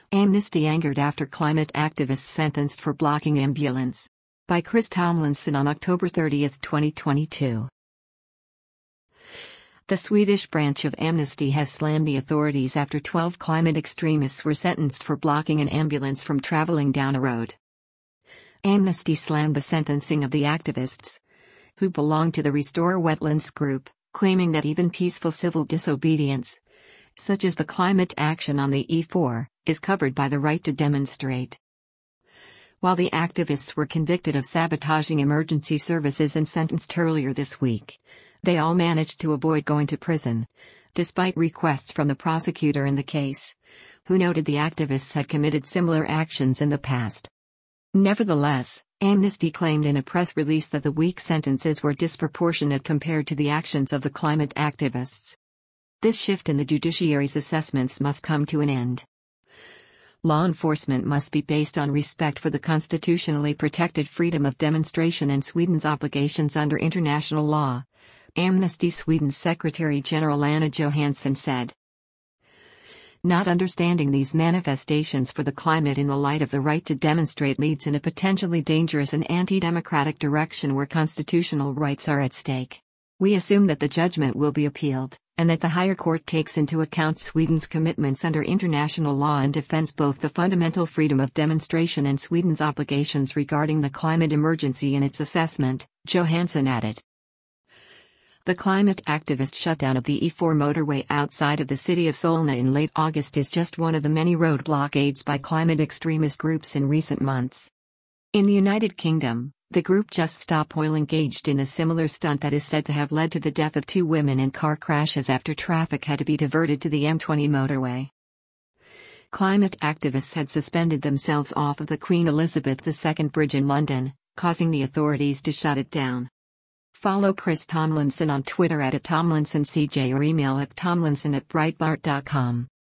Amnesty angered after climate activists sentenced for blocking ambulance. By Chris Tomlinson on October 30, 2022. The Swedish branch of Amnesty has slammed the authorities after 12 climate extremists were sentenced for blocking an ambulance from traveling down a road. Amnesty slammed the sentencing of the activists, who belong to the Restore Wetlands group, claiming that even peaceful civil disobedience, such as the climate action on the E4, is covered by the right to demonstrate. While the activists were convicted of sabotaging emergency services and sentenced earlier this week, they all managed to avoid going to prison, despite requests from the prosecutor in the case, who noted the activists had committed similar actions in the past. Nevertheless, Amnesty claimed in a press release that the weak sentences were disproportionate compared to the actions of the climate activists. This shift in the judiciary's assessments must come to an end. Law enforcement must be based on respect for the constitutionally protected freedom of demonstration and Sweden's obligations under international law, Amnesty Sweden's Secretary General Anna Johansson said. Not understanding these manifestations for the climate in the light of the right to demonstrate leads in a potentially dangerous and anti-democratic direction where constitutional rights are at stake. We assume that the judgment will be appealed, and that the higher court takes into account Sweden's commitments under international law and defends both the fundamental freedom of demonstration and Sweden's obligations regarding the climate emergency in its assessment, Johansson added. The climate activist shutdown of the E4 motorway outside of the city of Solna in late August is just one of the many road blockades by climate extremist groups in recent months. In the United Kingdom, the group Just Stop Oil engaged in a similar stunt that is said to have led to the death of 2 women in car crashes after traffic had to be diverted to the M20 motorway. Climate activists had suspended themselves off of the Queen Elizabeth II Bridge in London, causing the authorities to shut it down. Follow Chris Tomlinson on Twitter @TomlinsonCJ or email at tomlinson@breitbart.com.